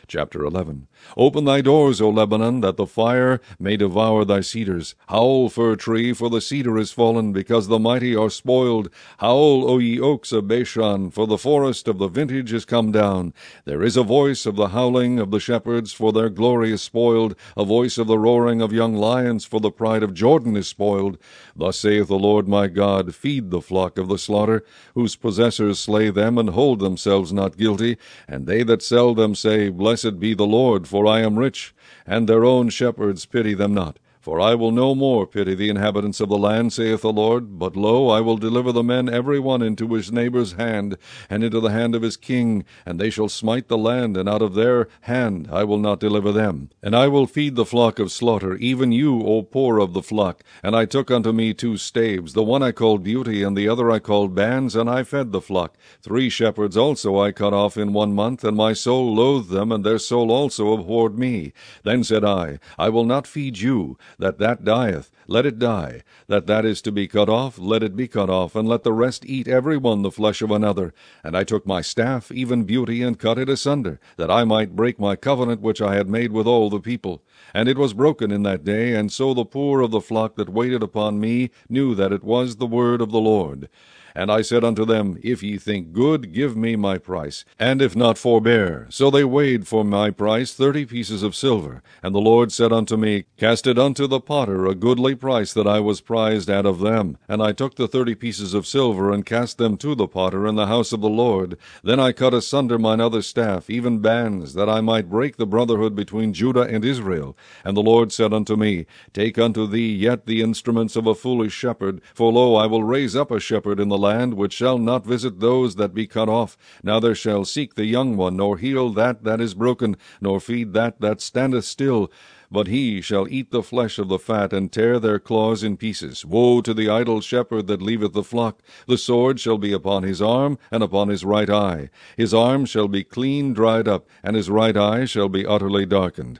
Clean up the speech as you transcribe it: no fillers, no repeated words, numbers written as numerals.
Chapter 11. Open thy doors, O Lebanon, that the fire may devour thy cedars. Howl, fir tree, for the cedar is fallen, because the mighty are spoiled. Howl, O ye oaks of Bashan, for the forest of the vintage is come down. There is a voice of the howling of the shepherds, for their glory is spoiled, a voice of the roaring of young lions, for the pride of Jordan is spoiled. Thus saith the Lord my God, feed the flock of the slaughter, whose possessors slay them, and hold themselves not guilty, and they that sell them say, Blessed be the Lord, for I am rich, and their own shepherds pity them not. For I will no more pity the inhabitants of the land, saith the Lord, but lo, I will deliver the men every one into his neighbor's hand, and into the hand of his king, and they shall smite the land, and out of their hand I will not deliver them. And I will feed the flock of slaughter, even you, O poor of the flock. And I took unto me 2 staves, the one I called Beauty, and the other I called Bands, and I fed the flock. 3 shepherds also I cut off in 1 month, and my soul loathed them, and their soul also abhorred me. Then said I will not feed you. That dieth, let it die. That is to be cut off, let it be cut off, and let the rest eat every one the flesh of another. And I took my staff, even Beauty, and cut it asunder, that I might break my covenant which I had made with all the people. And it was broken in that day, and so the poor of the flock that waited upon me knew that it was the word of the Lord. And I said unto them, If ye think good, give me my price, and if not, forbear. So they weighed for my price 30 pieces of silver. And the Lord said unto me, Cast it unto the potter, a goodly price that I was prized out of them. And I took the 30 pieces of silver, and cast them to the potter in the house of the Lord. Then I cut asunder mine other staff, even Bands, that I might break the brotherhood between Judah and Israel. And the Lord said unto me, Take unto thee yet the instruments of a foolish shepherd, for lo, I will raise up a shepherd in the land, which shall not visit those that be cut off, neither shall seek the young one, nor heal that is broken, nor feed that standeth still. But he shall eat the flesh of the fat, and tear their claws in pieces. Woe to the idle shepherd that leaveth the flock! The sword shall be upon his arm, and upon his right eye. His arm shall be clean dried up, and his right eye shall be utterly darkened.